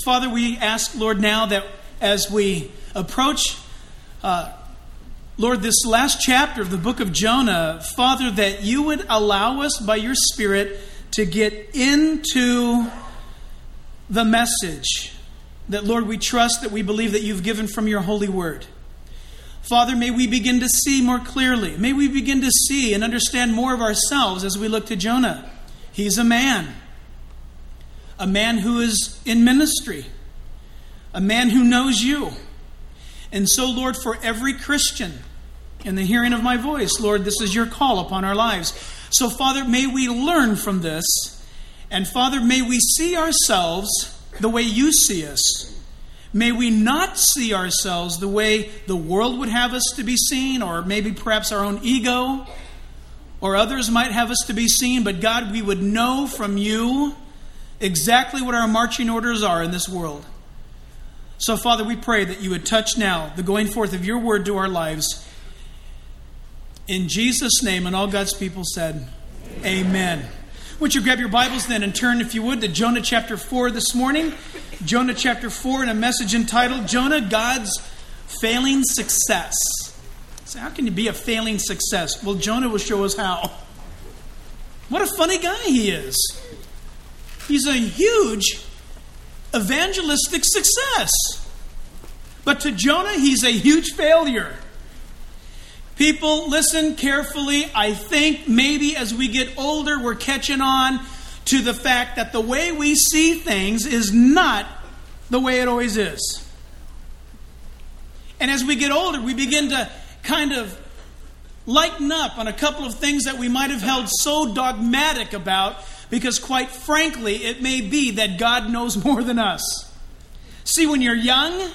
Father, we ask, Lord, now that as we approach, Lord, this last chapter of the book of Jonah, Father, that you would allow us by your Spirit to get into the message that, Lord, we trust, that we believe that you've given from your holy word. Father, may we begin to see more clearly. May we begin to see and understand more of ourselves as we look to Jonah. He's a man who is in ministry, a man who knows you. And so, Lord, for every Christian in the hearing of my voice, Lord, this is your call upon our lives. So, Father, may we learn from this. And, Father, may we see ourselves the way you see us. May we not see ourselves the way the world would have us to be seen, or maybe perhaps our own ego, or others might have us to be seen. But, God, we would know from you exactly what our marching orders are in this world. So, Father, we pray that you would touch now the going forth of your word to our lives. In Jesus' name, and all God's people said, Amen. Would you grab your Bibles then and turn, if you would, to Jonah chapter 4 this morning. Jonah chapter 4 in a message entitled, Jonah, God's Failing Success. So how can you be a failing success? Well, Jonah will show us how. What a funny guy he is. He's a huge evangelistic success. But to Jonah, he's a huge failure. People, listen carefully. I think maybe as we get older, we're catching on to the fact that the way we see things is not the way it always is. And as we get older, we begin to kind of lighten up on a couple of things that we might have held so dogmatic about, because quite frankly, it may be that God knows more than us. See, when you're young,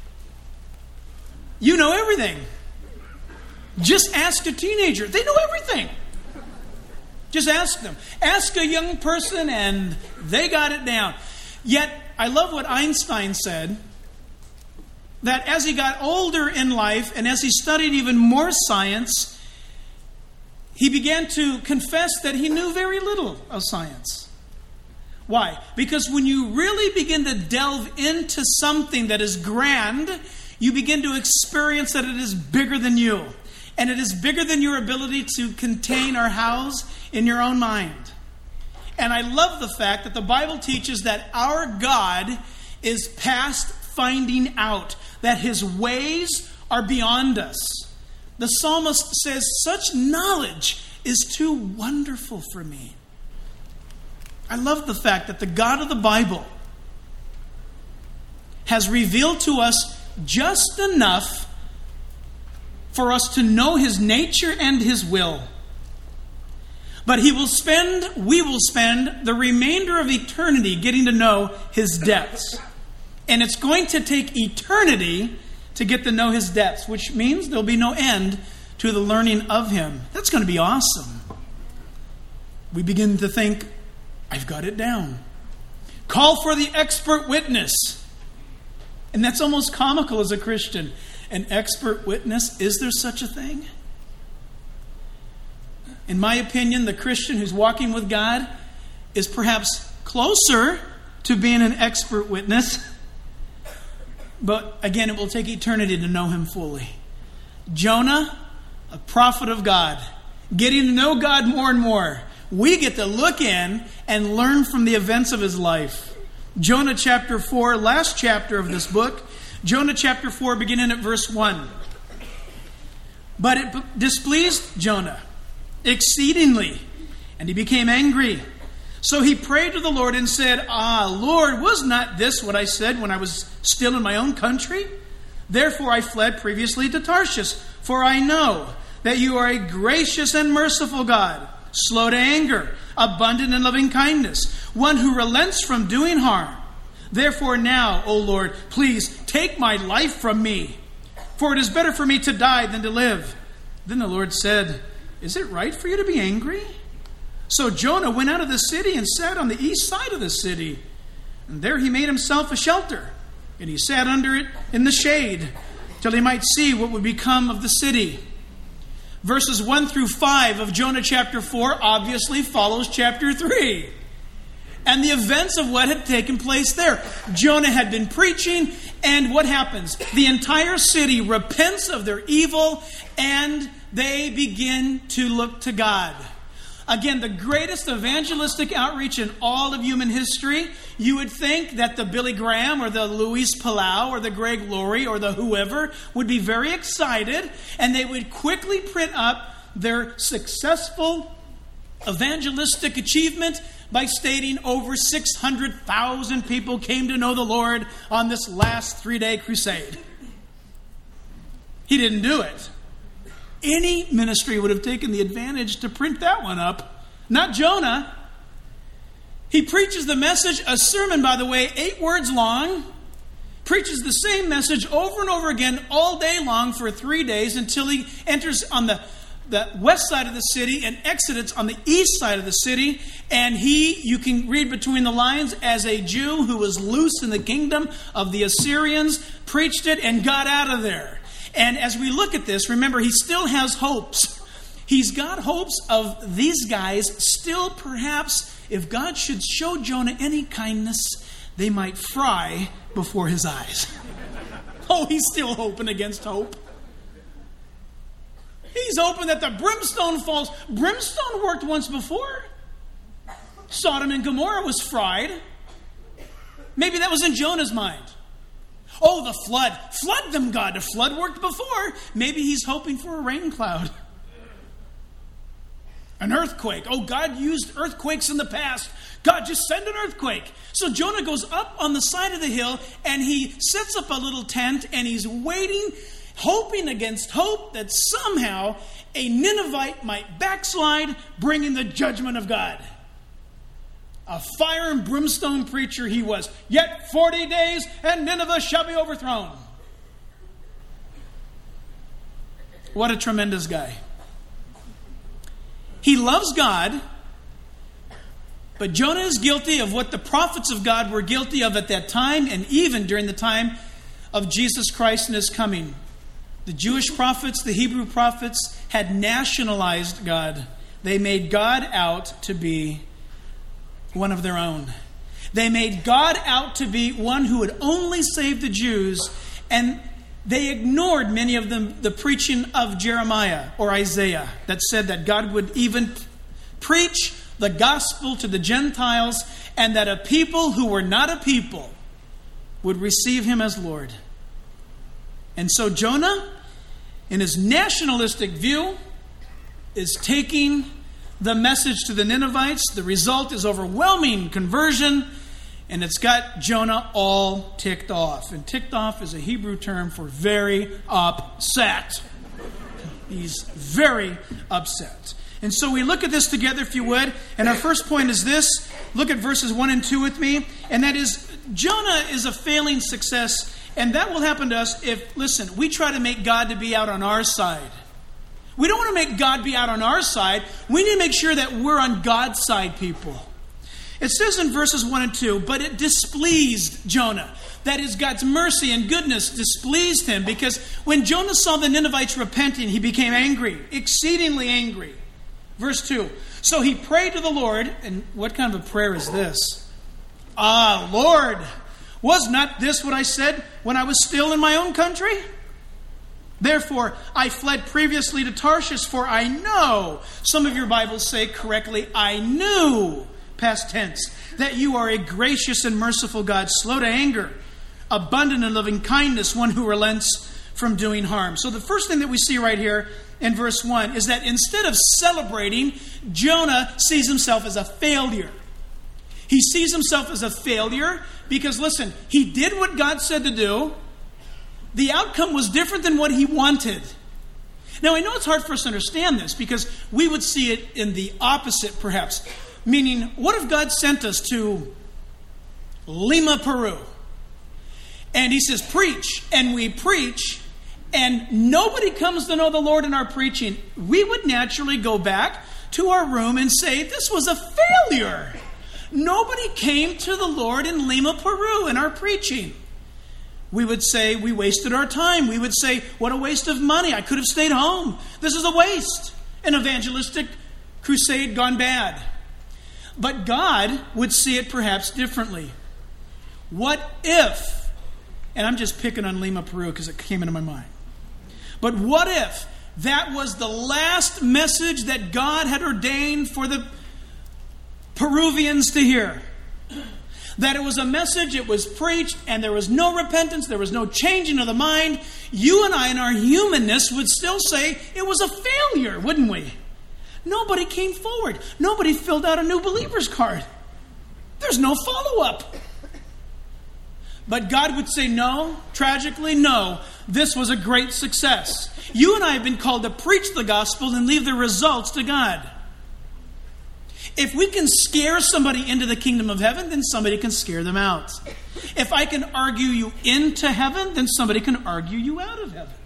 you know everything. Just ask a teenager. They know everything. Just ask them. Ask a young person and they got it down. Yet, I love what Einstein said, that as he got older in life and as he studied even more science, he began to confess that he knew very little of science. Why? Because when you really begin to delve into something that is grand, you begin to experience that it is bigger than you. And it is bigger than your ability to contain or house in your own mind. And I love the fact that the Bible teaches that our God is past finding out, that his ways are beyond us. The psalmist says, such knowledge is too wonderful for me. I love the fact that the God of the Bible has revealed to us just enough for us to know his nature and his will. But we will spend the remainder of eternity getting to know his depths. And it's going to take eternity to get to know his depths, which means there'll be no end to the learning of him. That's going to be awesome. We begin to think, I've got it down. Call for the expert witness. And that's almost comical as a Christian. An expert witness, is there such a thing? In my opinion, the Christian who's walking with God is perhaps closer to being an expert witness. But again, it will take eternity to know him fully. Jonah, a prophet of God, getting to know God more and more. We get to look in and learn from the events of his life. Jonah chapter 4, last chapter of this book. Jonah chapter 4, beginning at verse 1. But it displeased Jonah exceedingly, and he became angry. So he prayed to the Lord and said, Lord, was not this what I said when I was still in my own country? Therefore I fled previously to Tarshish, for I know that you are a gracious and merciful God, slow to anger, abundant in loving kindness, one who relents from doing harm. Therefore now, O Lord, please take my life from me, for it is better for me to die than to live. Then the Lord said, is it right for you to be angry? So Jonah went out of the city and sat on the east side of the city. And there he made himself a shelter, and he sat under it in the shade, till he might see what would become of the city. Verses 1 through 5 of Jonah chapter 4 obviously follows chapter 3. and the events of what had taken place there. Jonah had been preaching, and what happens? The entire city repents of their evil, and they begin to look to God. Again, the greatest evangelistic outreach in all of human history. You would think that the Billy Graham or the Luis Palau or the Greg Laurie or the whoever would be very excited, and they would quickly print up their successful evangelistic achievement by stating over 600,000 people came to know the Lord on this last 3-day crusade. He didn't do it. Any ministry would have taken the advantage to print that one up. Not Jonah. He preaches the message, a sermon, by the way, 8 words long. Preaches the same message over and over again all day long for 3 days until he enters on the west side of the city and exits on the east side of the city. And you can read between the lines, as a Jew who was loose in the kingdom of the Assyrians, preached it and got out of there. And as we look at this, remember, he still has hopes. He's got hopes of these guys still, perhaps, if God should show Jonah any kindness, they might fry before his eyes. Oh, he's still hoping against hope. He's hoping that the brimstone falls. Brimstone worked once before. Sodom and Gomorrah was fried. Maybe that was in Jonah's mind. Oh, the flood. Flood them, God. The flood worked before. Maybe he's hoping for a rain cloud. An earthquake. Oh, God used earthquakes in the past. God, just send an earthquake. So Jonah goes up on the side of the hill, and he sets up a little tent, and he's waiting, hoping against hope that somehow a Ninevite might backslide, bringing the judgment of God. A fire and brimstone preacher he was. Yet 40 days and Nineveh shall be overthrown. What a tremendous guy. He loves God, but Jonah is guilty of what the prophets of God were guilty of at that time, and even during the time of Jesus Christ and his coming. The Jewish prophets, the Hebrew prophets, had nationalized God. They made God out to be one of their own. They made God out to be one who would only save the Jews, and they ignored many of them the preaching of Jeremiah or Isaiah that said that God would even preach the gospel to the Gentiles, and that a people who were not a people would receive him as Lord. And so Jonah, in his nationalistic view, is taking the message to the Ninevites. The result is overwhelming conversion, and it's got Jonah all ticked off. And ticked off is a Hebrew term for very upset. He's very upset. And so we look at this together, if you would. And our first point is this. Look at verses 1 and 2 with me. And that is, Jonah is a failing success. And that will happen to us if, listen, we try to make God to be out on our side. We don't want to make God be out on our side. We need to make sure that we're on God's side, people. It says in verses 1 and 2, but it displeased Jonah. That is, God's mercy and goodness displeased him, because when Jonah saw the Ninevites repenting, he became angry, exceedingly angry. Verse 2, so he prayed to the Lord, and what kind of a prayer is this? Ah, Lord, was not this what I said when I was still in my own country? Therefore, I fled previously to Tarshish, for I know, some of your Bibles say correctly, I knew, past tense, that you are a gracious and merciful God, slow to anger, abundant in loving kindness, one who relents from doing harm. So the first thing that we see right here in verse 1 is that instead of celebrating, Jonah sees himself as a failure. He sees himself as a failure because, listen, he did what God said to do. The outcome was different than what he wanted. Now, I know it's hard for us to understand this because we would see it in the opposite, perhaps. Meaning, what if God sent us to Lima, Peru? And he says, preach. And we preach. And nobody comes to know the Lord in our preaching. We would naturally go back to our room and say, this was a failure. Nobody came to the Lord in Lima, Peru in our preaching. We would say we wasted our time. We would say, what a waste of money. I could have stayed home. This is a waste. An evangelistic crusade gone bad. But God would see it perhaps differently. What if, and I'm just picking on Lima, Peru because it came into my mind, but what if that was the last message that God had ordained for the Peruvians to hear? That it was a message, it was preached, and there was no repentance, there was no changing of the mind. You and I in our humanness would still say it was a failure, wouldn't we? Nobody came forward. Nobody filled out a new believer's card. There's no follow-up. But God would say no, tragically no, this was a great success. You and I have been called to preach the gospel and leave the results to God. If we can scare somebody into the kingdom of heaven, then somebody can scare them out. If I can argue you into heaven, then somebody can argue you out of heaven.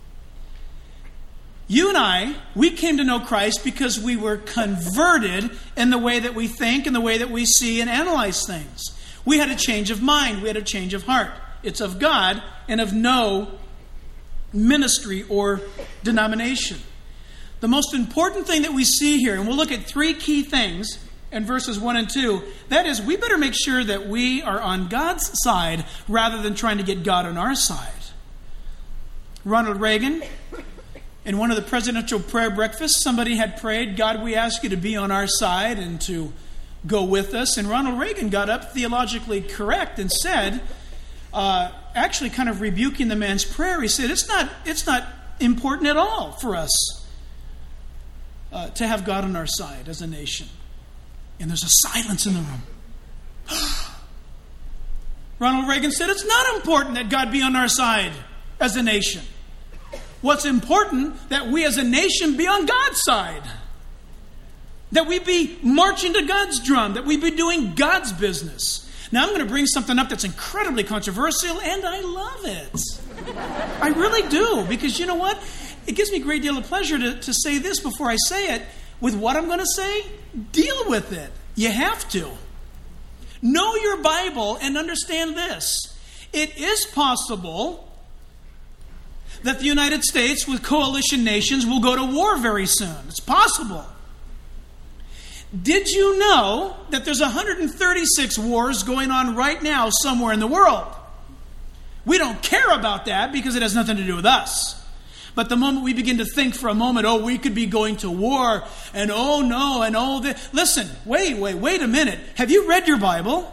You and I, we came to know Christ because we were converted in the way that we think and the way that we see and analyze things. We had a change of mind. We had a change of heart. It's of God and of no ministry or denomination. The most important thing that we see here, and we'll look at three key things in verses 1 and 2, that is, we better make sure that we are on God's side rather than trying to get God on our side. Ronald Reagan, in one of the presidential prayer breakfasts, somebody had prayed, God, we ask you to be on our side and to go with us. And Ronald Reagan got up theologically correct and said, actually kind of rebuking the man's prayer, he said, it's not important at all for us to have God on our side as a nation. And there's a silence in the room. Ronald Reagan said, it's not important that God be on our side as a nation. What's important, that we as a nation be on God's side. That we be marching to God's drum. That we be doing God's business. Now I'm going to bring something up that's incredibly controversial, and I love it. I really do, because you know what? It gives me a great deal of pleasure to say this before I say it. With what I'm going to say, deal with it. You have to. Know your Bible and understand this. It is possible that the United States with coalition nations will go to war very soon. It's possible. Did you know that there's 136 wars going on right now somewhere in the world? We don't care about that because it has nothing to do with us. But the moment we begin to think for a moment, oh, we could be going to war, and oh no, and oh this. Listen, wait a minute. Have you read your Bible?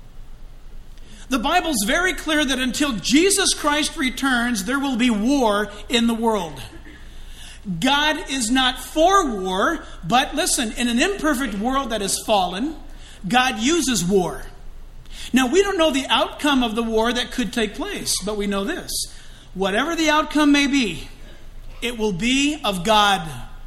The Bible's very clear that until Jesus Christ returns, there will be war in the world. God is not for war, but listen, in an imperfect world that has fallen, God uses war. Now, we don't know the outcome of the war that could take place, but we know this. Whatever the outcome may be, it will be of God.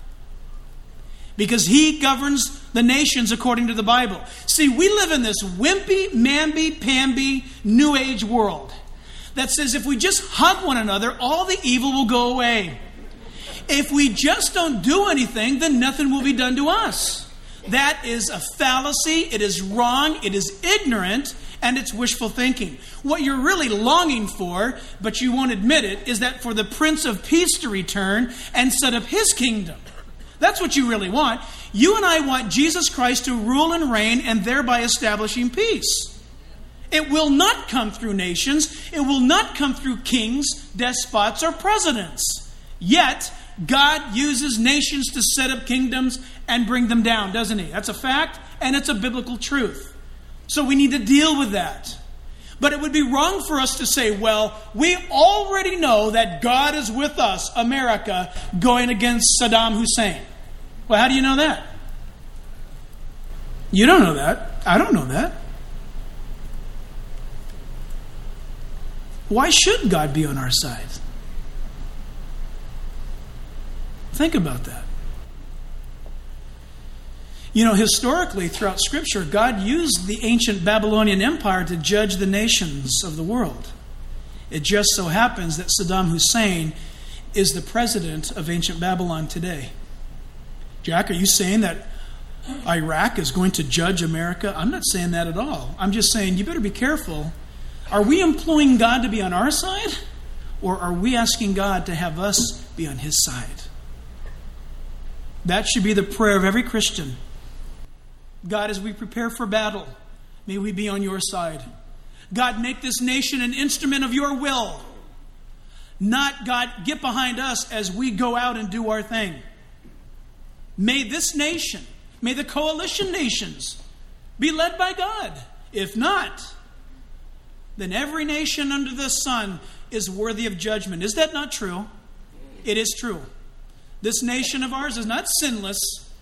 Because He governs the nations according to the Bible. See, we live in this wimpy, mamby-pamby, New Age world that says if we just hug one another, all the evil will go away. If we just don't do anything, then nothing will be done to us. That is a fallacy, it is wrong, it is ignorant, and it's wishful thinking. What you're really longing for, but you won't admit it, is that for the Prince of Peace to return and set up His kingdom. That's what you really want. You and I want Jesus Christ to rule and reign and thereby establishing peace. It will not come through nations. It will not come through kings, despots, or presidents. Yet, God uses nations to set up kingdoms and bring them down, doesn't He? That's a fact, and it's a biblical truth. So we need to deal with that. But it would be wrong for us to say, well, we already know that God is with us, America, going against Saddam Hussein. Well, how do you know that? You don't know that. I don't know that. Why should God be on our side? Think about that. You know, historically, throughout Scripture, God used the ancient Babylonian Empire to judge the nations of the world. It just so happens that Saddam Hussein is the president of ancient Babylon today. Jack, are you saying that Iraq is going to judge America? I'm not saying that at all. I'm just saying you better be careful. Are we employing God to be on our side? Or are we asking God to have us be on His side? That should be the prayer of every Christian. God, as we prepare for battle, may we be on your side. God, make this nation an instrument of your will. Not, God, get behind us as we go out and do our thing. May this nation, may the coalition nations be led by God. If not, then every nation under the sun is worthy of judgment. Is that not true? It is true. This nation of ours is not sinless.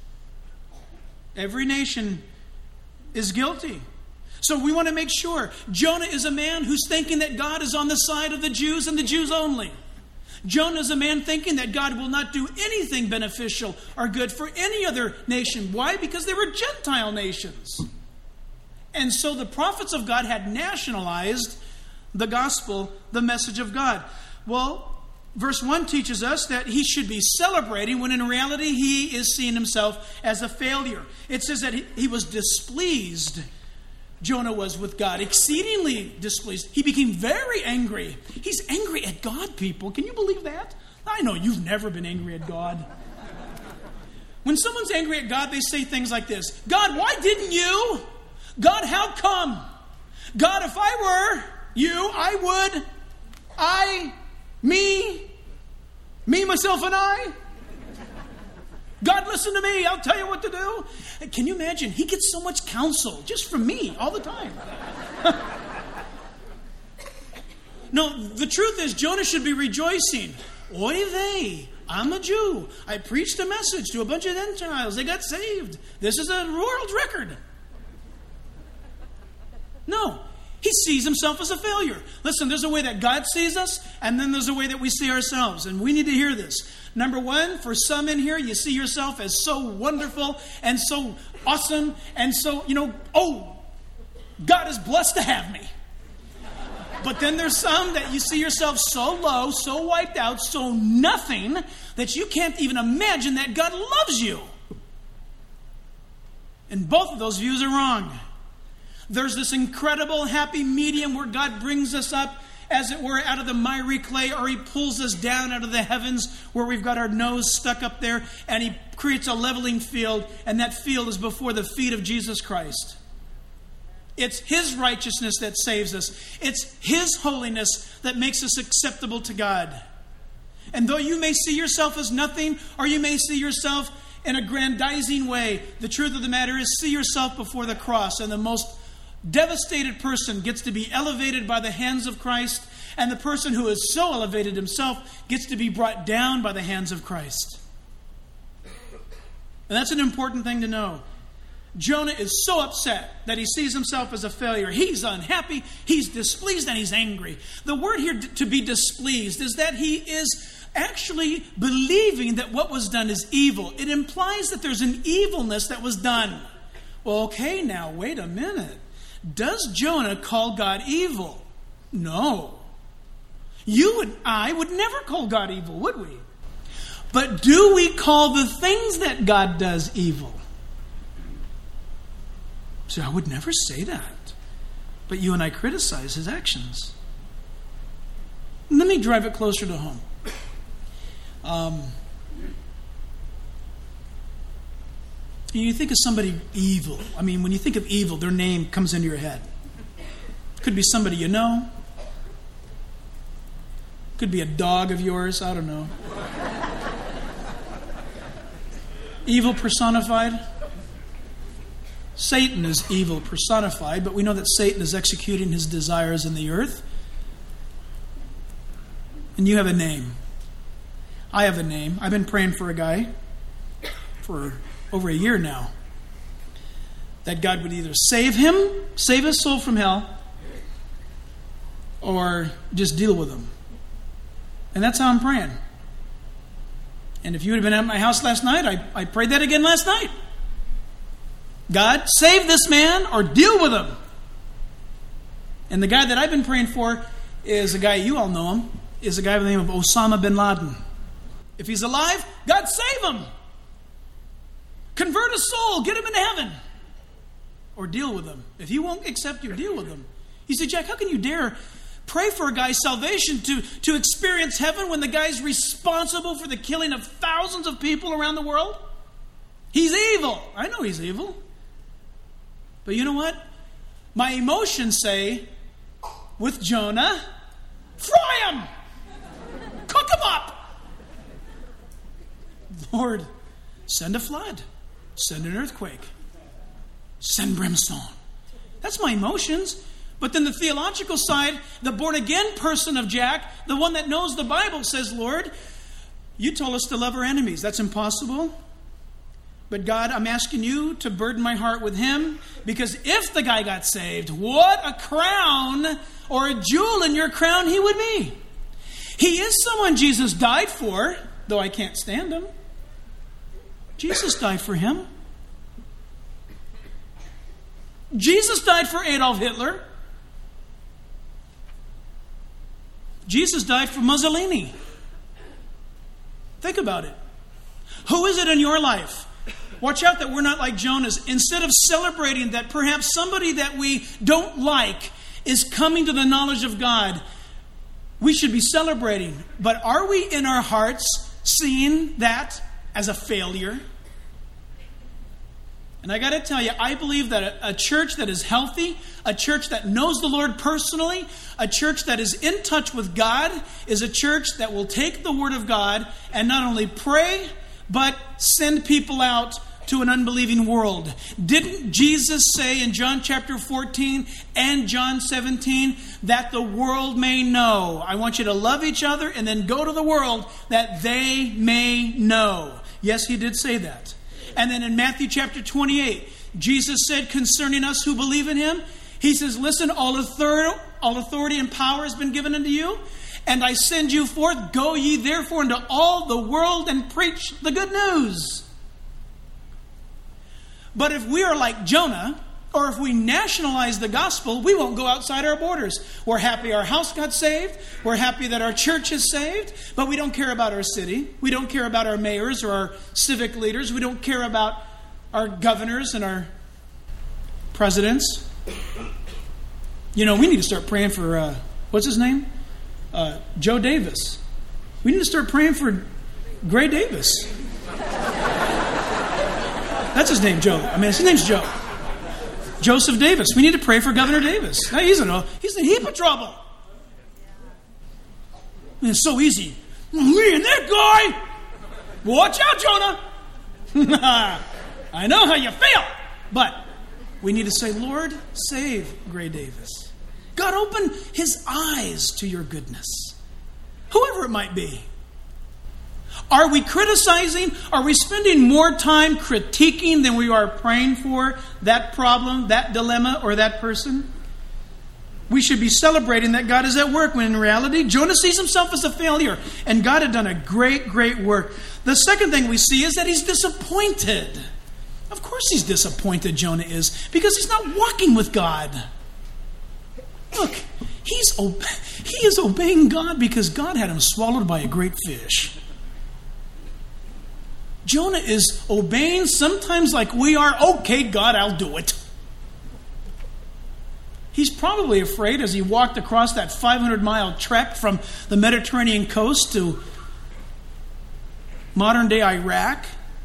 Every nation is guilty. So we want to make sure. Jonah is a man who's thinking that God is on the side of the Jews and the Jews only. Jonah is a man thinking that God will not do anything beneficial or good for any other nation. Why? Because they were Gentile nations. And so the prophets of God had nationalized the gospel, the message of God. Well, verse 1 teaches us that he should be celebrating when in reality he is seeing himself as a failure. It says that he was displeased, Jonah was, with God, exceedingly displeased. He became very angry. He's angry at God, people. Can you believe that? I know you've never been angry at God. When someone's angry at God, they say things like this: God, why didn't you? God, how come? God, if I were you, I would. Me, myself, and I. God, listen to me. I'll tell you what to do. Can you imagine? He gets so much counsel just from me all the time. No, the truth is Jonah should be rejoicing. Oy vey, I'm a Jew. I preached a message to a bunch of Gentiles. They got saved. This is a world record. No. He sees himself as a failure. Listen, there's a way that God sees us, and then there's a way that we see ourselves. And we need to hear this. Number one, for some in here, you see yourself as so wonderful and so awesome and so, God is blessed to have me. But then there's some that you see yourself so low, so wiped out, so nothing, that you can't even imagine that God loves you. And both of those views are wrong. There's this incredible happy medium where God brings us up, as it were, out of the miry clay, or he pulls us down out of the heavens where we've got our nose stuck up there, and he creates a leveling field, and that field is before the feet of Jesus Christ. It's his righteousness that saves us. It's his holiness that makes us acceptable to God. And though you may see yourself as nothing, or you may see yourself in a grandizing way, the truth of the matter is, see yourself before the cross, and the most devastated person gets to be elevated by the hands of Christ, and the person who is so elevated himself gets to be brought down by the hands of Christ. And that's an important thing to know. Jonah is so upset that he sees himself as a failure. He's unhappy, he's displeased, and he's angry. The word here, to be displeased, is that he is actually believing that what was done is evil. It implies that there's an evilness that was done. Well, okay, now, wait a minute. Does Jonah call God evil? No. You and I would never call God evil, would we? But do we call the things that God does evil? So I would never say that. But you and I criticize his actions. Let me drive it closer to home. You think of somebody evil. I mean, when you think of evil, their name comes into your head. Could be somebody you know. Could be a dog of yours. I don't know. Evil personified. Satan is evil personified, but we know that Satan is executing his desires in the earth. And you have a name. I have a name. I've been praying for a guy for over a year now, that God would either save him, save his soul from hell, or just deal with him. And that's how I'm praying. And if you would have been at my house last night, I prayed that again last night. God, save this man or deal with him. And the guy that I've been praying for is a guy, you all know him, is a guy by the name of Osama bin Laden. If he's alive, God save him. Convert a soul. Get him into heaven. Or deal with him. If he won't accept you, deal with him. You say, Jack, how can you dare pray for a guy's salvation to experience heaven when the guy's responsible for the killing of thousands of people around the world? He's evil. I know he's evil. But you know what? My emotions say, with Jonah, fry him! Cook him up! Lord, send a flood. Send an earthquake. Send brimstone. That's my emotions. But then the theological side, the born-again person of Jack, the one that knows the Bible, says, Lord, you told us to love our enemies. That's impossible. But God, I'm asking you to burden my heart with him, because if the guy got saved, what a crown or a jewel in your crown he would be. He is someone Jesus died for, though I can't stand him. Jesus died for him. Jesus died for Adolf Hitler. Jesus died for Mussolini. Think about it. Who is it in your life? Watch out that we're not like Jonah's. Instead of celebrating that perhaps somebody that we don't like is coming to the knowledge of God, we should be celebrating. But are we in our hearts seeing that as a failure? And I got to tell you, I believe that a church that is healthy, a church that knows the Lord personally, a church that is in touch with God, is a church that will take the Word of God and not only pray, but send people out to an unbelieving world. Didn't Jesus say in John chapter 14 and John 17 that the world may know? I want you to love each other and then go to the world that they may know. Yes, he did say that. And then in Matthew chapter 28, Jesus said concerning us who believe in him, he says, listen, all authority and power has been given unto you, and I send you forth. Go ye therefore into all the world and preach the good news. But if we are like Jonah, or if we nationalize the gospel, we won't go outside our borders. We're happy our house got saved. We're happy that our church is saved. But we don't care about our city. We don't care about our mayors or our civic leaders. We don't care about our governors and our presidents. You know, we need to start praying for, what's his name? Joe Davis. We need to start praying for Gray Davis. That's his name, Joe. I mean, his name's Joe. Joseph Davis. We need to pray for Governor Davis. Now, he's in a heap of trouble. I mean, it's so easy. Me and that guy. Watch out, Jonah. I know how you feel. But we need to say, Lord, save Gray Davis. God, open his eyes to your goodness. Whoever it might be. Are we criticizing? Are we spending more time critiquing than we are praying for that problem, that dilemma, or that person? We should be celebrating that God is at work, when in reality, Jonah sees himself as a failure, and God had done a great, great work. The second thing we see is that he's disappointed. Of course he's disappointed, Jonah is, because he's not walking with God. Look, he is obeying God because God had him swallowed by a great fish. Jonah is obeying sometimes like we are. Okay, God, I'll do it. He's probably afraid as he walked across that 500-mile trek from the Mediterranean coast to modern-day Iraq.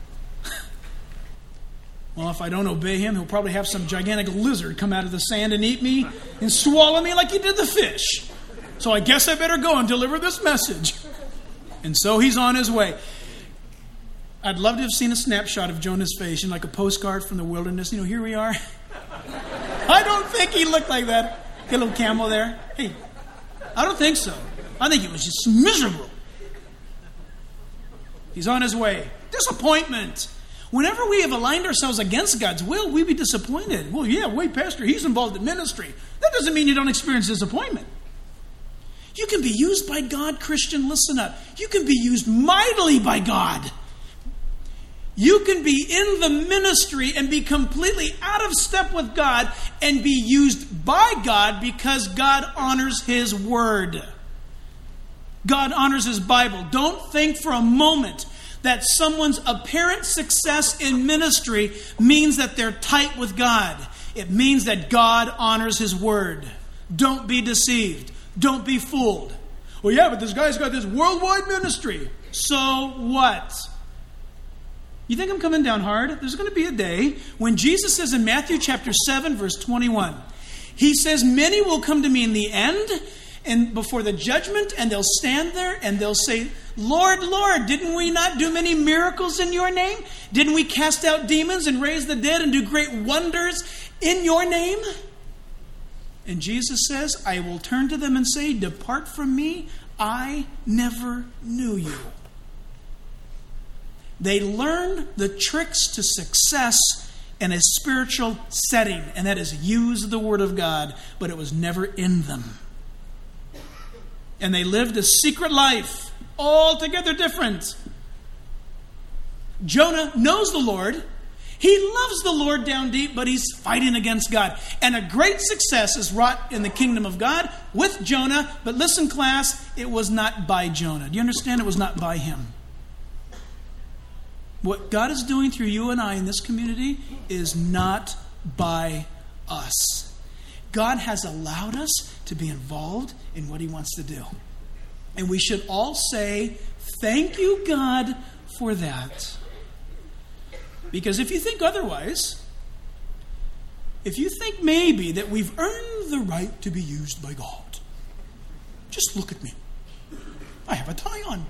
Well, if I don't obey him, he'll probably have some gigantic lizard come out of the sand and eat me and swallow me like he did the fish. So I guess I better go and deliver this message. And so he's on his way. I'd love to have seen a snapshot of Jonah's face, like a postcard from the wilderness. You know, here we are. I don't think he looked like that. Get a little camel there. Hey, I don't think so. I think he was just miserable. He's on his way. Disappointment. Whenever we have aligned ourselves against God's will, we be disappointed. Well, yeah, wait, Pastor, he's involved in ministry. That doesn't mean you don't experience disappointment. You can be used by God, Christian. Listen up. You can be used mightily by God. You can be in the ministry and be completely out of step with God and be used by God because God honors his word. God honors his Bible. Don't think for a moment that someone's apparent success in ministry means that they're tight with God. It means that God honors his word. Don't be deceived. Don't be fooled. Well, yeah, but this guy's got this worldwide ministry. So what? You think I'm coming down hard? There's going to be a day when Jesus says in Matthew chapter 7, verse 21, he says, many will come to me in the end and before the judgment, and they'll stand there and they'll say, Lord, Lord, didn't we not do many miracles in your name? Didn't we cast out demons and raise the dead and do great wonders in your name? And Jesus says, I will turn to them and say, depart from me, I never knew you. They learn the tricks to success in a spiritual setting, and that is use the Word of God, but it was never in them. And they lived a secret life, altogether different. Jonah knows the Lord. He loves the Lord down deep, but he's fighting against God. And a great success is wrought in the kingdom of God with Jonah. But listen, class, it was not by Jonah. Do you understand? It was not by him. What God is doing through you and I in this community is not by us. God has allowed us to be involved in what he wants to do. And we should all say, thank you, God, for that. Because if you think otherwise, if you think maybe that we've earned the right to be used by God, just look at me. I have a tie on.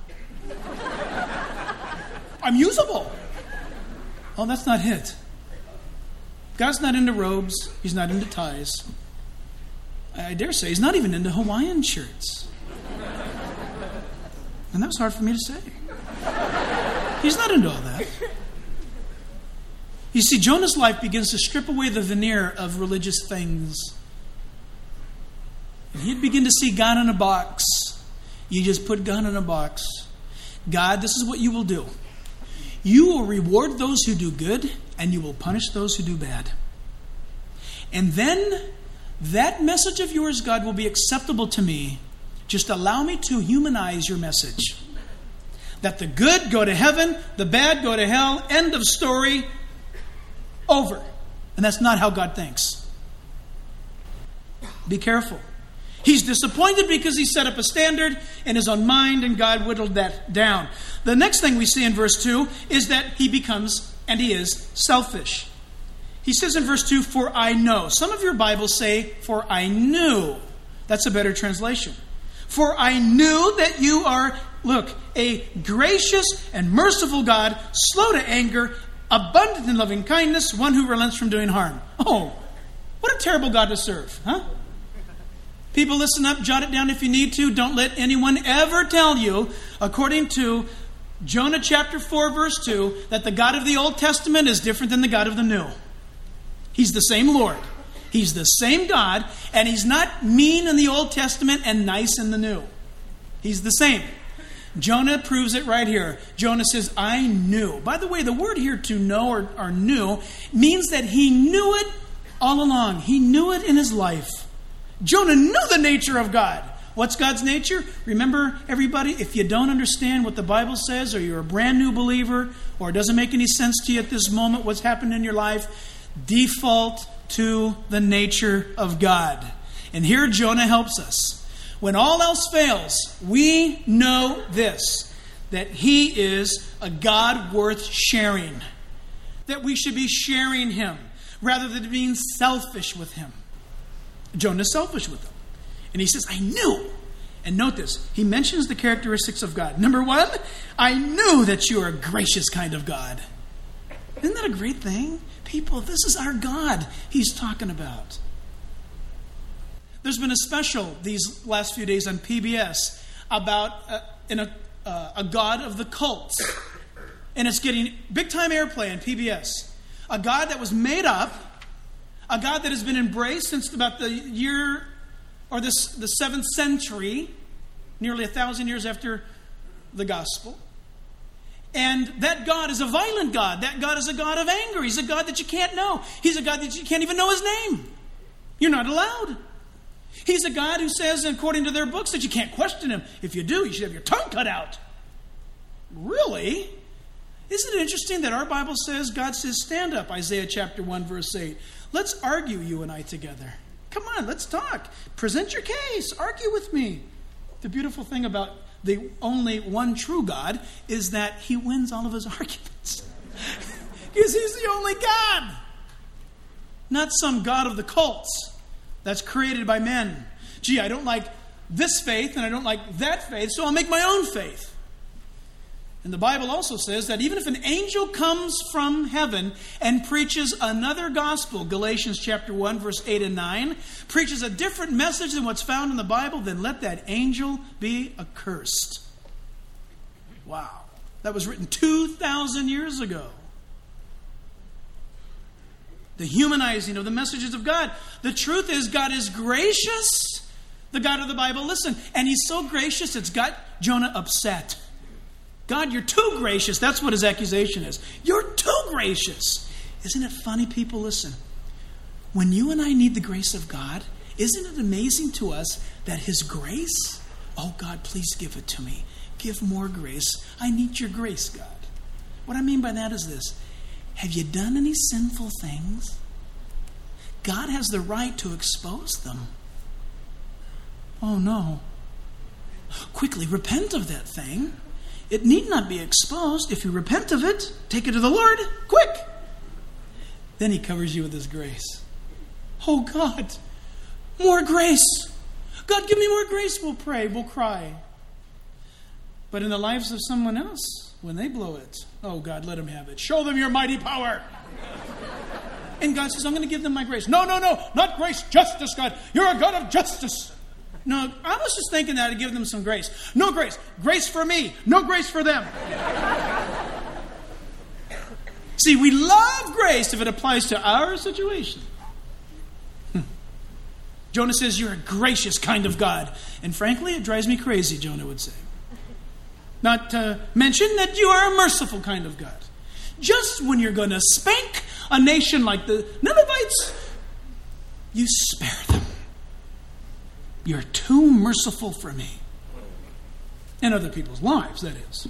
I'm usable. Oh, that's not it. God's not into robes. He's not into ties. I dare say he's not even into Hawaiian shirts. And that was hard for me to say. He's not into all that. You see, Jonah's life begins to strip away the veneer of religious things. And he'd begin to see God in a box. You just put God in a box. God, this is what you will do. You will reward those who do good, and you will punish those who do bad. And then that message of yours, God, will be acceptable to me. Just allow me to humanize your message. That the good go to heaven, the bad go to hell, end of story, over. And that's not how God thinks. Be careful. He's disappointed because he set up a standard in his own mind, and God whittled that down. The next thing we see in verse 2 is that he becomes, and he is, selfish. He says in verse 2, for I know. Some of your Bibles say, for I knew. That's a better translation. For I knew that you are, look, a gracious and merciful God, slow to anger, abundant in loving kindness, one who relents from doing harm. Oh, what a terrible God to serve, huh? People, listen up, jot it down if you need to. Don't let anyone ever tell you, according to Jonah chapter 4, verse 2, that the God of the Old Testament is different than the God of the New. He's the same Lord. He's the same God, and he's not mean in the Old Testament and nice in the New. He's the same. Jonah proves it right here. Jonah says, I knew. By the way, the word here to know or knew means that he knew it all along. He knew it in his life. Jonah knew the nature of God. What's God's nature? Remember, everybody, if you don't understand what the Bible says, or you're a brand new believer, or it doesn't make any sense to you at this moment what's happened in your life, default to the nature of God. And here Jonah helps us. When all else fails, we know this, that he is a God worth sharing. That we should be sharing him rather than being selfish with him. Jonah's selfish with them. And he says, I knew. And note this. He mentions the characteristics of God. Number one, I knew that you are a gracious kind of God. Isn't that a great thing? People, this is our God he's talking about. There's been a special these last few days on PBS about a God of the cults. And it's getting big-time airplay on PBS. A God that was made up. A God that has been embraced since about the year, or the 7th century, nearly 1,000 years after the gospel. And that God is a violent God. That God is a God of anger. He's a God that you can't know. He's a God that you can't even know his name. You're not allowed. He's a God who says, according to their books, that you can't question him. If you do, you should have your tongue cut out. Really? Isn't it interesting that our Bible says, God says, stand up, Isaiah chapter 1, verse 8. Let's argue, you and I together. Come on, let's talk. Present your case. Argue with me. The beautiful thing about the only one true God is that he wins all of his arguments. Because he's the only God. Not some God of the cults that's created by men. Gee, I don't like this faith and I don't like that faith, so I'll make my own faith. And the Bible also says that even if an angel comes from heaven and preaches another gospel, Galatians chapter 1, verse 8 and 9, preaches a different message than what's found in the Bible, then let that angel be accursed. Wow. That was written 2,000 years ago. The humanizing of the messages of God. The truth is, God is gracious. The God of the Bible, listen, and he's so gracious it's got Jonah upset. God, you're too gracious. That's what his accusation is. You're too gracious. Isn't it funny, people? Listen. When you and I need the grace of God, isn't it amazing to us that his grace, oh God, please give it to me. Give more grace. I need your grace, God. What I mean by that is this. Have you done any sinful things? God has the right to expose them. Oh no. Quickly repent of that thing. It need not be exposed. If you repent of it, take it to the Lord, quick. Then he covers you with his grace. Oh God, more grace. God, give me more grace. We'll pray, we'll cry. But in the lives of someone else, when they blow it, oh God, let them have it. Show them your mighty power. And God says, I'm going to give them my grace. No, not grace, justice, God. You're a God of justice. No, I was just thinking that to give them some grace. No grace. Grace for me. No grace for them. See, we love grace if it applies to our situation. Jonah says, you're a gracious kind of God. And frankly, it drives me crazy, Jonah would say. Not to mention that you are a merciful kind of God. Just when you're going to spank a nation like the Ninevites, you spare them. You're too merciful for me. In other people's lives, that is.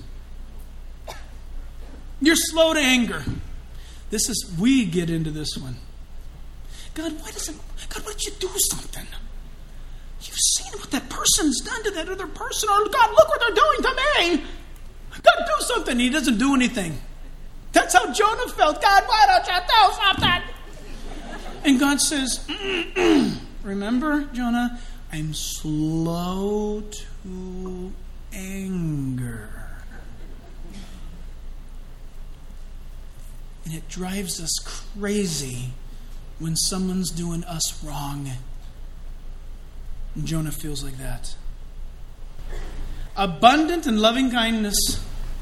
You're slow to anger. We get into this one. God, why don't you do something? You've seen what that person's done to that other person. Or God, look what they're doing to me. God, do something. He doesn't do anything. That's how Jonah felt. God, why don't you do something? And God says, remember, Jonah, I'm slow to anger. And it drives us crazy when someone's doing us wrong. And Jonah feels like that. Abundant and loving kindness.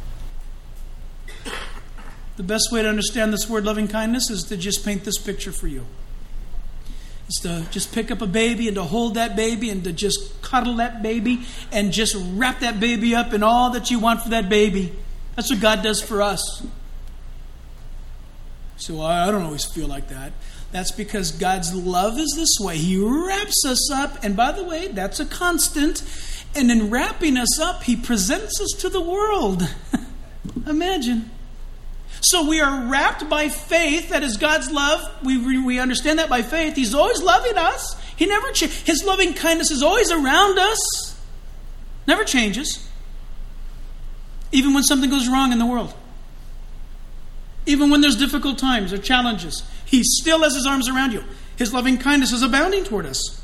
The best way to understand this word loving kindness is to just paint this picture for you. It's to just pick up a baby and to hold that baby and to just cuddle that baby and just wrap that baby up in all that you want for that baby. That's what God does for us. So I don't always feel like that. That's because God's love is this way. He wraps us up. And by the way, that's a constant. And in wrapping us up, He presents us to the world. Imagine. So we are wrapped by faith. That is God's love. We understand that by faith. He's always loving us. He never His loving kindness is always around us. Never changes. Even when something goes wrong in the world. Even when there's difficult times or challenges. He still has His arms around you. His loving kindness is abounding toward us.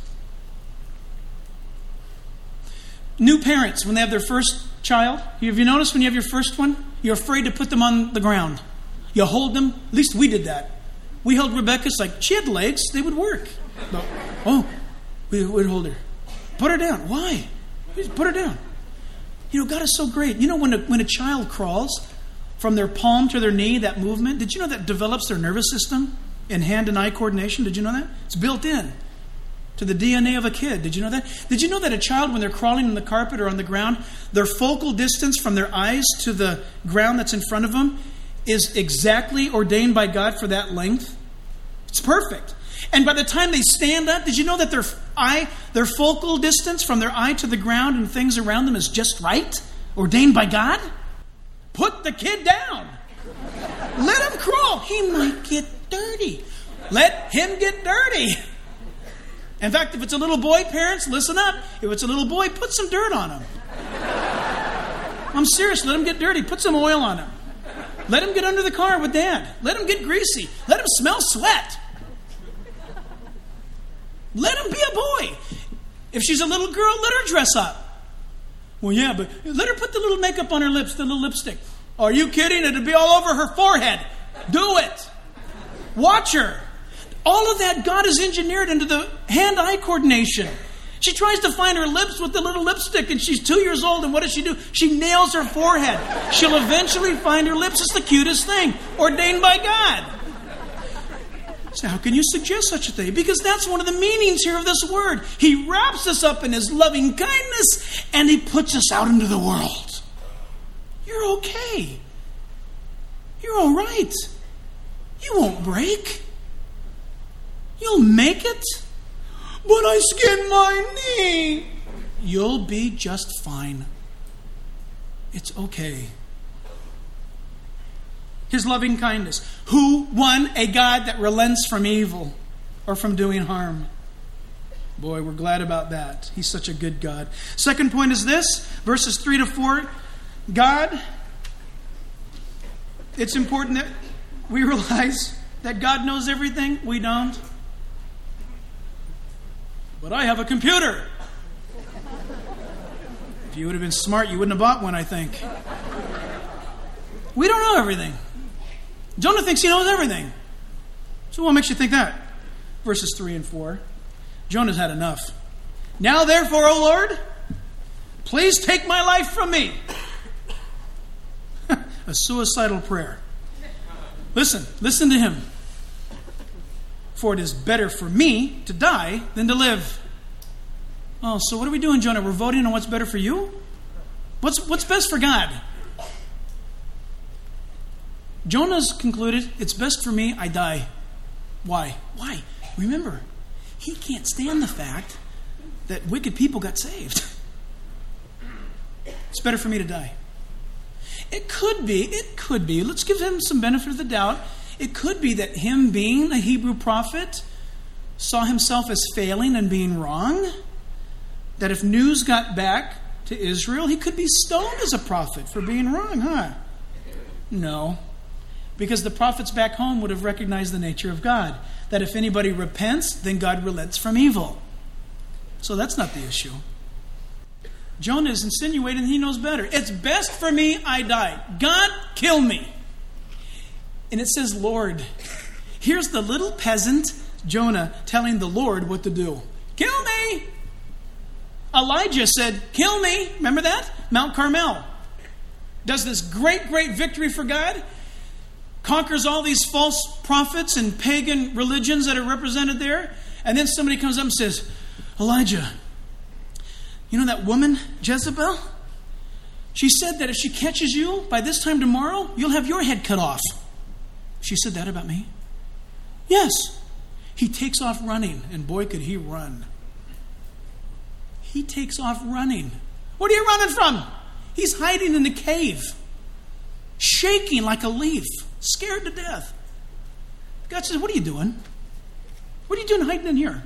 New parents, when they have their first child, have you noticed when you have your first one, you're afraid to put them on the ground. You hold them. At least we did that. We held Rebecca. It's like she had legs. They would work. But, we would hold her. Put her down. Why? Put her down. You know, God is so great. You know, when a child crawls from their palm to their knee, that movement, did you know that develops their nervous system and hand and eye coordination? Did you know that? It's built in to the DNA of a kid. Did you know that? Did you know that a child, when they're crawling on the carpet or on the ground, their focal distance from their eyes to the ground that's in front of them is exactly ordained by God for that length? It's perfect. And by the time they stand up, did you know that their focal distance from their eye to the ground and things around them is just right? Ordained by God? Put the kid down. Let him crawl. He might get dirty. Let him get dirty. In fact, if it's a little boy, parents, listen up. If it's a little boy, put some dirt on him. I'm serious. Let him get dirty. Put some oil on him. Let him get under the car with Dad. Let him get greasy. Let him smell sweat. Let him be a boy. If she's a little girl, let her dress up. Well, yeah, but let her put the little makeup on her lips, the little lipstick. Are you kidding? It'll be all over her forehead. Do it. Watch her. All of that God has engineered into the hand-eye coordination. She tries to find her lips with the little lipstick, and she's 2 years old, and what does she do? She nails her forehead. She'll eventually find her lips. It's the cutest thing, ordained by God. So how can you suggest such a thing? Because that's one of the meanings here of this word. He wraps us up in his loving kindness, and he puts us out into the world. You're okay. You're all right. You won't break. You'll make it. But I skinned my knee. You'll be just fine. It's okay. His loving kindness. Who won a God that relents from evil or from doing harm? Boy, we're glad about that. He's such a good God. Second point is this, verses 3 to 4. God, it's important that we realize that God knows everything. We don't. But I have a computer. If you would have been smart, you wouldn't have bought one, I think. We don't know everything. Jonah thinks he knows everything. So what makes you think that? Verses 3 and 4. Jonah's had enough. Now therefore, O Lord, please take my life from me. A suicidal prayer. Listen to him. For it is better for me to die than to live. Oh, so what are we doing, Jonah? We're voting on what's better for you? What's best for God? Jonah's concluded, it's best for me, I die. Why? Remember, he can't stand the fact that wicked people got saved. It's better for me to die. It could be, let's give him some benefit of the doubt. It could be that him being a Hebrew prophet saw himself as failing and being wrong. That if news got back to Israel, he could be stoned as a prophet for being wrong, huh? No. Because the prophets back home would have recognized the nature of God. That if anybody repents, then God relents from evil. So that's not the issue. Jonah is insinuating he knows better. It's best for me I die. God, kill me. And it says, Lord. Here's the little peasant, Jonah, telling the Lord what to do. Kill me. Elijah said, kill me. Remember that? Mount Carmel. Does this great victory for God. Conquers all these false prophets and pagan religions that are represented there. And then somebody comes up and says, Elijah, you know that woman, Jezebel? She said that if she catches you by this time tomorrow, you'll have your head cut off. She said that about me? Yes. He takes off running, and boy, could he run. He takes off running. What are you running from? He's hiding in the cave, shaking like a leaf, scared to death. God says, what are you doing? What are you doing hiding in here?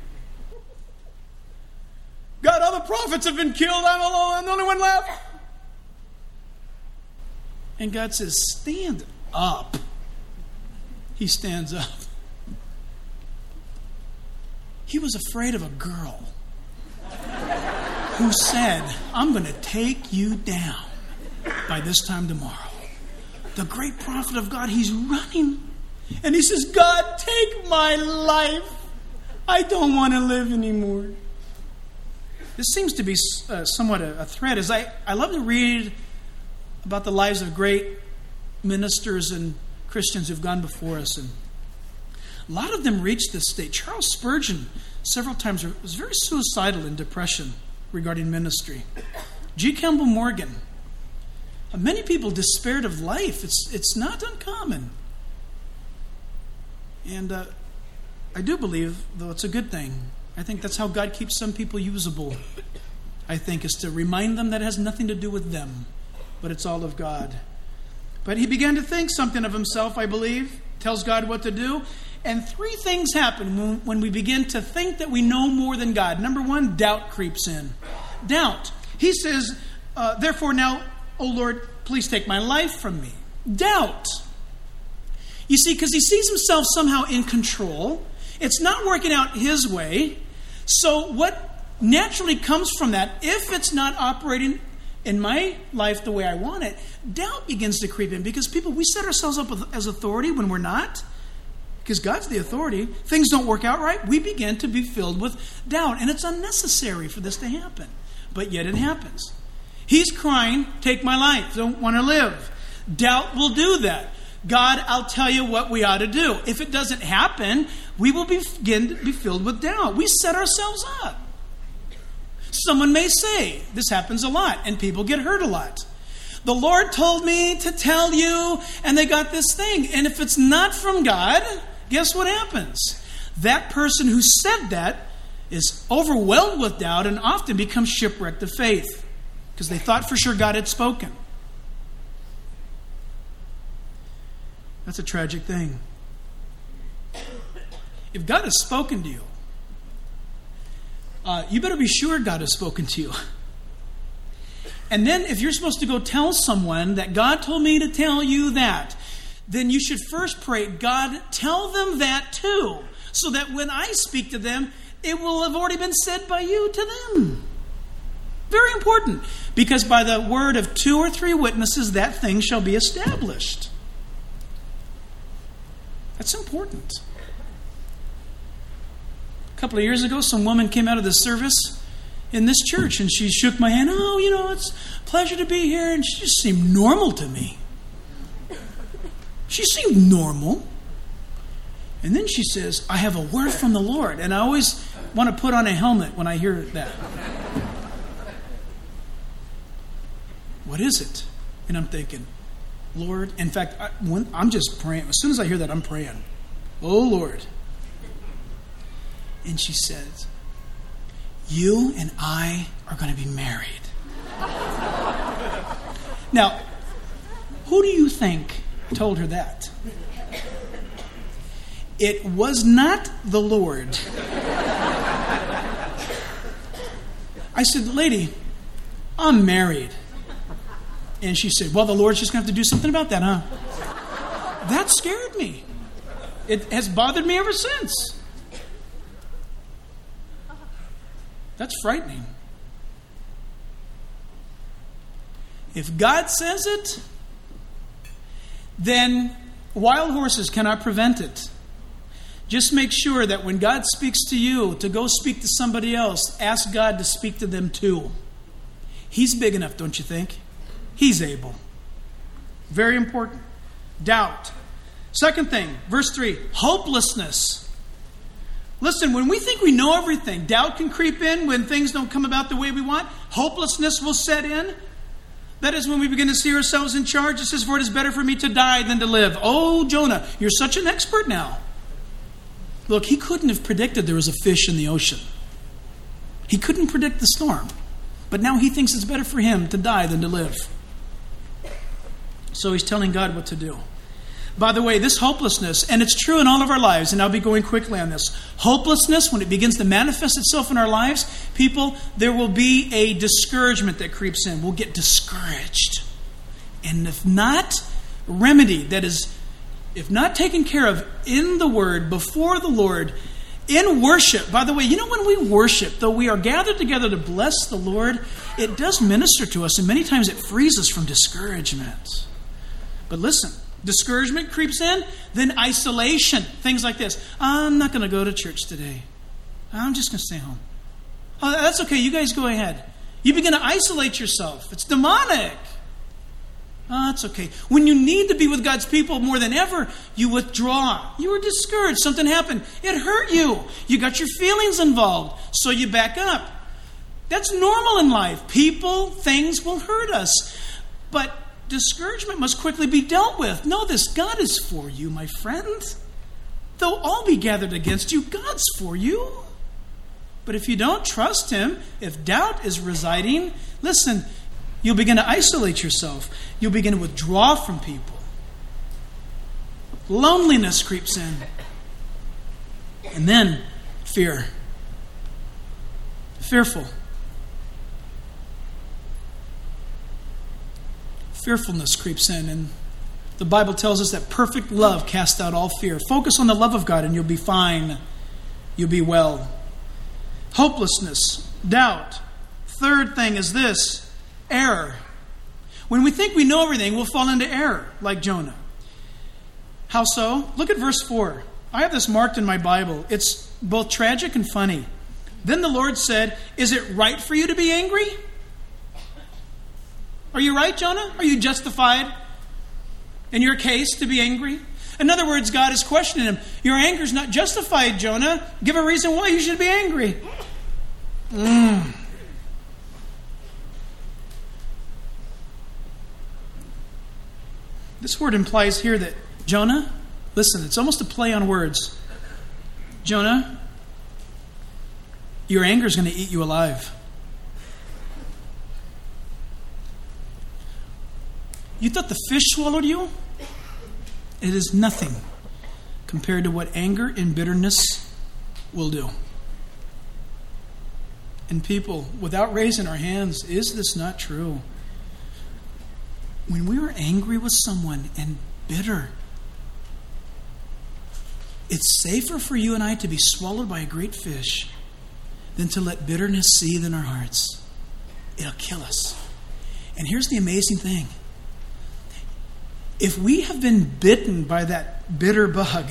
God, all the prophets have been killed. I'm alone. I'm the only one left. And God says, stand up. He stands up. He was afraid of a girl who said, I'm going to take you down by this time tomorrow. The great prophet of God, he's running. And he says, God, take my life. I don't want to live anymore. This seems to be somewhat a thread. As I love to read about the lives of great ministers and Christians who've gone before us. And a lot of them reached this state. Charles Spurgeon, several times, was very suicidal in depression regarding ministry. G. Campbell Morgan. Many people despaired of life. It's not uncommon. And I do believe, though it's a good thing, I think that's how God keeps some people usable, I think, is to remind them that it has nothing to do with them, but it's all of God. But he began to think something of himself, I believe, tells God what to do. And three things happen when we begin to think that we know more than God. Number one, doubt creeps in. Doubt. He says, therefore now, O Lord, please take my life from me. Doubt. You see, because he sees himself somehow in control. It's not working out his way. So what naturally comes from that, if it's not operating in my life the way I want it, doubt begins to creep in. Because people, we set ourselves up as authority when we're not. Because God's the authority. Things don't work out right. We begin to be filled with doubt. And it's unnecessary for this to happen. But yet it happens. He's crying, take my life. Don't want to live. Doubt will do that. God, I'll tell you what we ought to do. If it doesn't happen, we will begin to be filled with doubt. We set ourselves up. Someone may say, this happens a lot, and people get hurt a lot. The Lord told me to tell you, and they got this thing. And if it's not from God, guess what happens? That person who said that is overwhelmed with doubt and often becomes shipwrecked of faith because they thought for sure God had spoken. That's a tragic thing. If God has spoken to you, you better be sure God has spoken to you. And then if you're supposed to go tell someone that God told me to tell you that, then you should first pray, God, tell them that too, so that when I speak to them, it will have already been said by you to them. Very important, because by the word of 2 or 3 witnesses, that thing shall be established. That's important. A couple of years ago, some woman came out of the service in this church, and she shook my hand. Oh, it's a pleasure to be here. And she just seemed normal to me. She seemed normal. And then she says, I have a word from the Lord. And I always want to put on a helmet when I hear that. What is it? And I'm thinking, Lord, in fact, I'm just praying. As soon as I hear that, I'm praying. Oh, Lord. And she says, you and I are going to be married. Now, who do you think told her that? It was not the Lord. I said, lady, I'm married. And she said, well, the Lord's just going to have to do something about that, huh? That scared me. It has bothered me ever since. That's frightening. If God says it, then wild horses cannot prevent it. Just make sure that when God speaks to you to go speak to somebody else, ask God to speak to them too. He's big enough, don't you think? He's able. Very important. Doubt. Second thing, verse 3, hopelessness. Listen, when we think we know everything, doubt can creep in when things don't come about the way we want. Hopelessness will set in. That is when we begin to see ourselves in charge. It says, for it is better for me to die than to live. Oh, Jonah, you're such an expert now. Look, he couldn't have predicted there was a fish in the ocean. He couldn't predict the storm. But now he thinks it's better for him to die than to live. So he's telling God what to do. By the way, this hopelessness, and it's true in all of our lives, and I'll be going quickly on this. Hopelessness, when it begins to manifest itself in our lives, people, there will be a discouragement that creeps in. We'll get discouraged. And if not remedied, that is, if not taken care of in the Word, before the Lord, in worship. By the way, when we worship, though we are gathered together to bless the Lord, it does minister to us, and many times it frees us from discouragement. But listen, discouragement creeps in, then isolation. Things like this. I'm not going to go to church today. I'm just going to stay home. Oh, that's okay. You guys go ahead. You begin to isolate yourself. It's demonic. Oh, that's okay. When you need to be with God's people more than ever, you withdraw. You were discouraged. Something happened. It hurt you. You got your feelings involved. So you back up. That's normal in life. People, things will hurt us. But discouragement must quickly be dealt with. Know this, God is for you, my friend. Though all be gathered against you, God's for you. But if you don't trust Him, if doubt is residing, listen, you'll begin to isolate yourself. You'll begin to withdraw from people. Loneliness creeps in. And then fear. Fearful. Fearfulness creeps in. And The Bible tells us that perfect love casts out all fear. Focus on the love of God and you'll be fine. You'll be well. Hopelessness, doubt. Third thing is this, error. When we think we know everything, we'll fall into error, like Jonah. How so? Look at verse 4. I have this marked in my Bible. It's both tragic and funny. Then the Lord said, is it right for you to be angry? Are you right, Jonah? Are you justified in your case to be angry? In other words, God is questioning him. Your anger is not justified, Jonah. Give a reason why you should be angry. This word implies here that Jonah, listen, it's almost a play on words. Jonah, your anger is going to eat you alive. You thought the fish swallowed you? It is nothing compared to what anger and bitterness will do. And people, without raising our hands, is this not true? When we are angry with someone and bitter, it's safer for you and I to be swallowed by a great fish than to let bitterness seethe in our hearts. It'll kill us. And here's the amazing thing. If we have been bitten by that bitter bug,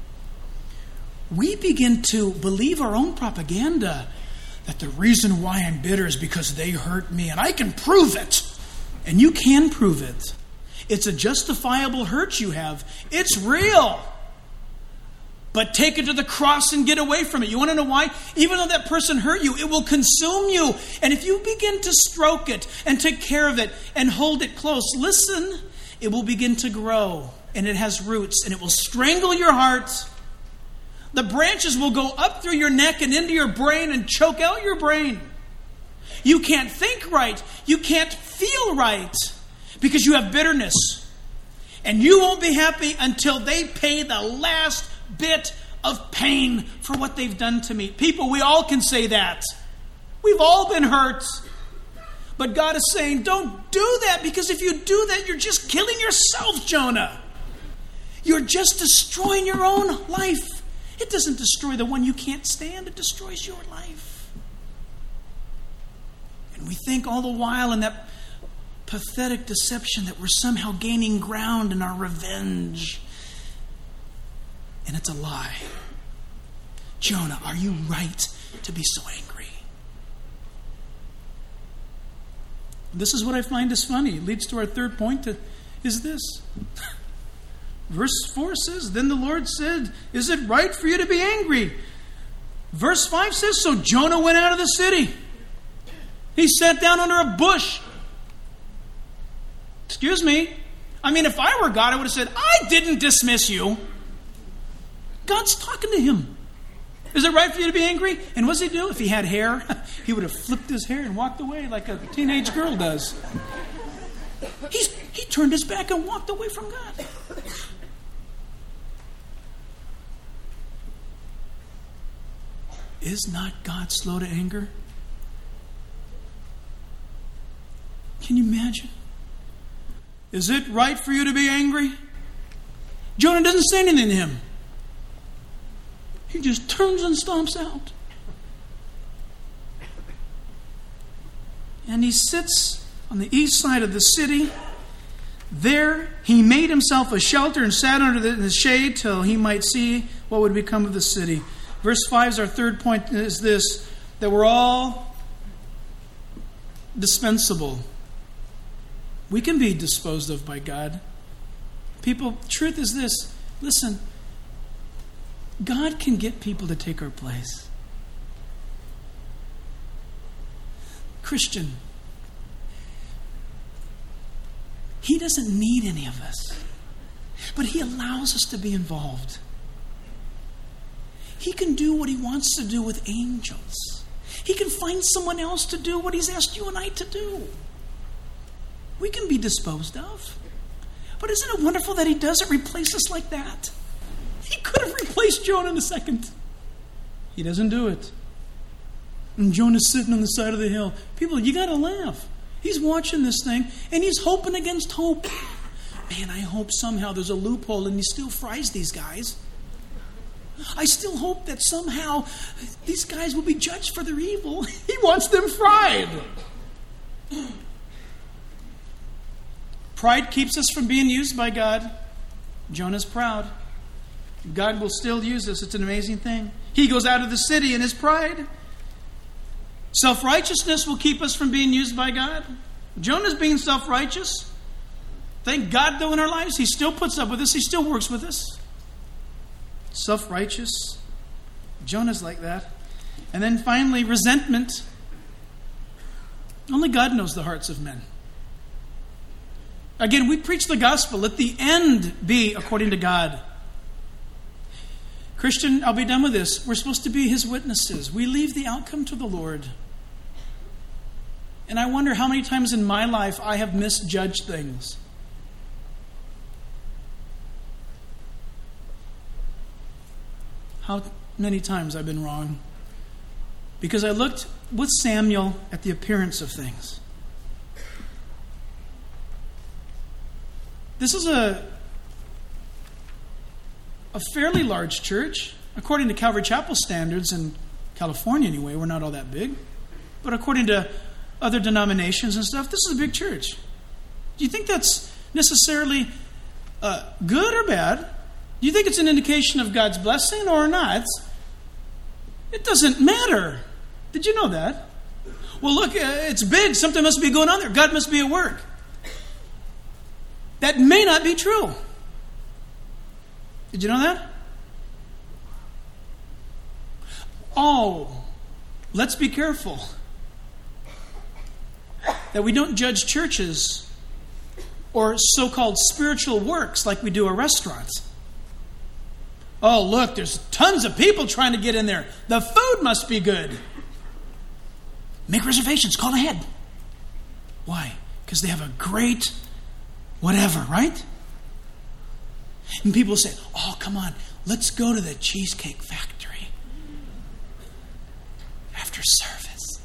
we begin to believe our own propaganda that the reason why I'm bitter is because they hurt me, and I can prove it. And you can prove it. It's a justifiable hurt you have. It's real. But take it to the cross and get away from it. You want to know why? Even though that person hurt you, it will consume you. And if you begin to stroke it and take care of it and hold it close, listen, it will begin to grow. And it has roots. And it will strangle your heart. The branches will go up through your neck and into your brain and choke out your brain. You can't think right. You can't feel right because you have bitterness. And you won't be happy until they pay the last bit of pain for what they've done to me. People, we all can say that. We've all been hurt. But God is saying, don't do that, because if you do that, you're just killing yourself, Jonah. You're just destroying your own life. It doesn't destroy the one you can't stand. It destroys your life. And we think all the while in that pathetic deception that we're somehow gaining ground in our revenge. And it's a lie. Jonah, are you right to be so angry? This is what I find is funny. It leads to our third point, is this. Verse 4 says, then the Lord said, is it right for you to be angry? Verse 5 says, so Jonah went out of the city. He sat down under a bush. Excuse me. I mean, if I were God, I would have said, I didn't dismiss you. God's talking to him. Is it right for you to be angry? And what does he do? If he had hair, he would have flipped his hair and walked away like a teenage girl does. He turned his back and walked away from God. Is not God slow to anger? Can you imagine? Is it right for you to be angry? Jonah doesn't say anything to him. He just turns and stomps out. And he sits on the east side of the city. There he made himself a shelter and sat under the shade till he might see what would become of the city. Verse 5 is our third point, is this, that we're all dispensable. We can be disposed of by God. People, truth is this. Listen, God can get people to take our place. Christian, He doesn't need any of us, but He allows us to be involved. He can do what He wants to do with angels. He can find someone else to do what He's asked you and I to do. We can be disposed of. But isn't it wonderful that He doesn't replace us like that? He could have replaced Jonah in a second. He doesn't do it. And Jonah's sitting on the side of the hill. People, you got to laugh. He's watching this thing, and he's hoping against hope. Man, I hope somehow there's a loophole and he still fries these guys. I still hope that somehow these guys will be judged for their evil. He wants them fried. Pride keeps us from being used by God. Jonah's proud. God will still use us. It's an amazing thing. He goes out of the city in his pride. Self-righteousness will keep us from being used by God. Jonah's being self-righteous. Thank God, though, in our lives, he still puts up with us. He still works with us. Self-righteous. Jonah's like that. And then finally, resentment. Only God knows the hearts of men. Again, we preach the gospel. Let the end be according to God. Christian, I'll be done with this. We're supposed to be his witnesses. We leave the outcome to the Lord. And I wonder how many times in my life I have misjudged things. How many times I've been wrong. Because I looked with Samuel at the appearance of things. This is a fairly large church. According to Calvary Chapel standards, in California anyway, we're not all that big. But according to other denominations and stuff, this is a big church. Do you think that's necessarily good or bad? Do you think it's an indication of God's blessing or not? It doesn't matter. Did you know that? Well, look, it's big. Something must be going on there. God must be at work. That may not be true. Did you know that? Oh, let's be careful that we don't judge churches or so-called spiritual works like we do a restaurant. Oh, look, there's tons of people trying to get in there. The food must be good. Make reservations. Call ahead. Why? Because they have a great whatever, right? And people say, oh, come on, let's go to the Cheesecake Factory after service.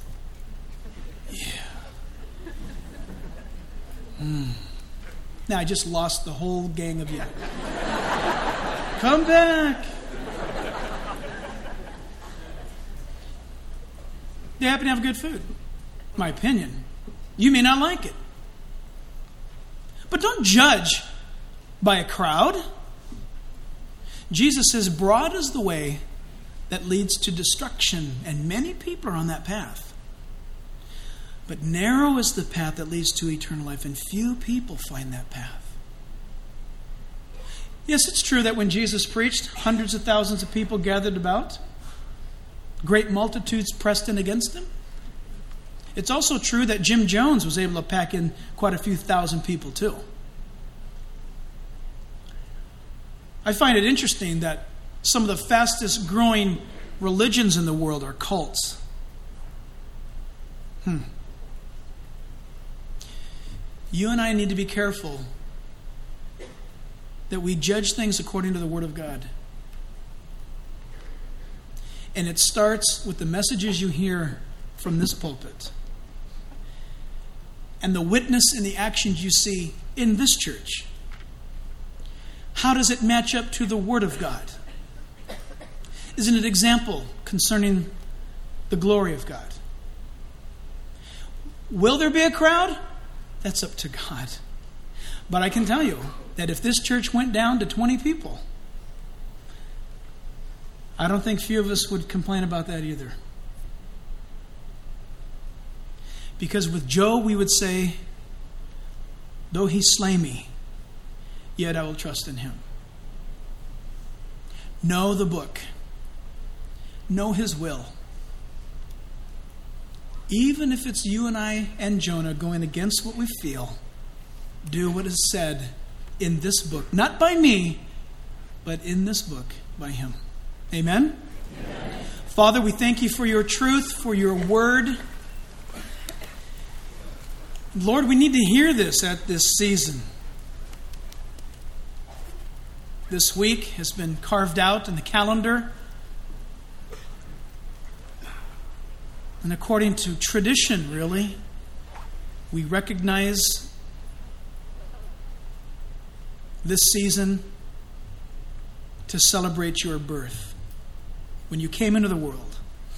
Yeah. Now I just lost the whole gang of you. Come back. They happen to have good food. My opinion. You may not like it. But don't judge by a crowd. Jesus says, broad is the way that leads to destruction, and many people are on that path. But narrow is the path that leads to eternal life, and few people find that path. Yes, it's true that when Jesus preached, hundreds of thousands of people gathered about. Great multitudes pressed in against him. It's also true that Jim Jones was able to pack in quite a few thousand people too. I find it interesting that some of the fastest growing religions in the world are cults. You and I need to be careful that we judge things according to the Word of God. And it starts with the messages you hear from this pulpit and the witness and the actions you see in this church. How does it match up to the Word of God? Is it an example concerning the glory of God? Will there be a crowd? That's up to God. But I can tell you that if this church went down to 20 people, I don't think few of us would complain about that either. Because with Job, we would say, though he slay me, yet I will trust in him. Know the book. Know his will. Even if it's you and I and Jonah going against what we feel, do what is said in this book. Not by me, but in this book by him. Amen? Amen. Father, we thank you for your truth, for your word. Lord, we need to hear this at this season. This week has been carved out in the calendar. And according to tradition, really, we recognize this season to celebrate your birth when you came into the world.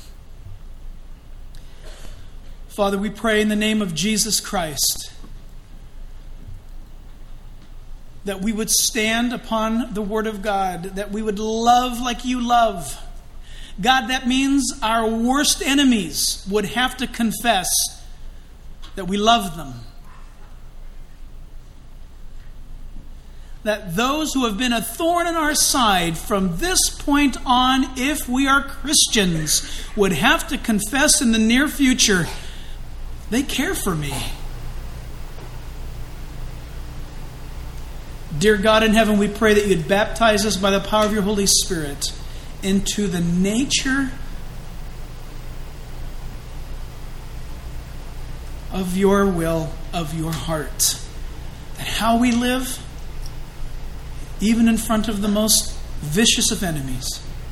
Father, we pray in the name of Jesus Christ that we would stand upon the Word of God, that we would love like you love. God, that means our worst enemies would have to confess that we love them. That those who have been a thorn in our side from this point on, if we are Christians, would have to confess in the near future, they care for me. Dear God in heaven, we pray that you'd baptize us by the power of your Holy Spirit into the nature of your will, of your heart. That how we live, even in front of the most vicious of enemies,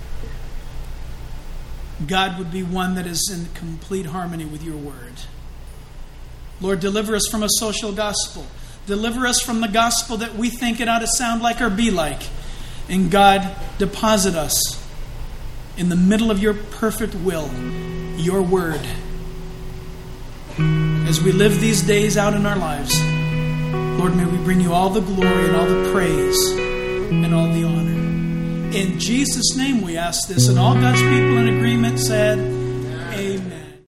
God would be one that is in complete harmony with your word. Lord, deliver us from a social gospel. Deliver us from the gospel that we think it ought to sound like or be like. And God, deposit us in the middle of your perfect will, your word, as we live these days out in our lives. Lord, may we bring you all the glory and all the praise and all the honor. In Jesus' name we ask this, and all God's people in agreement said, Amen.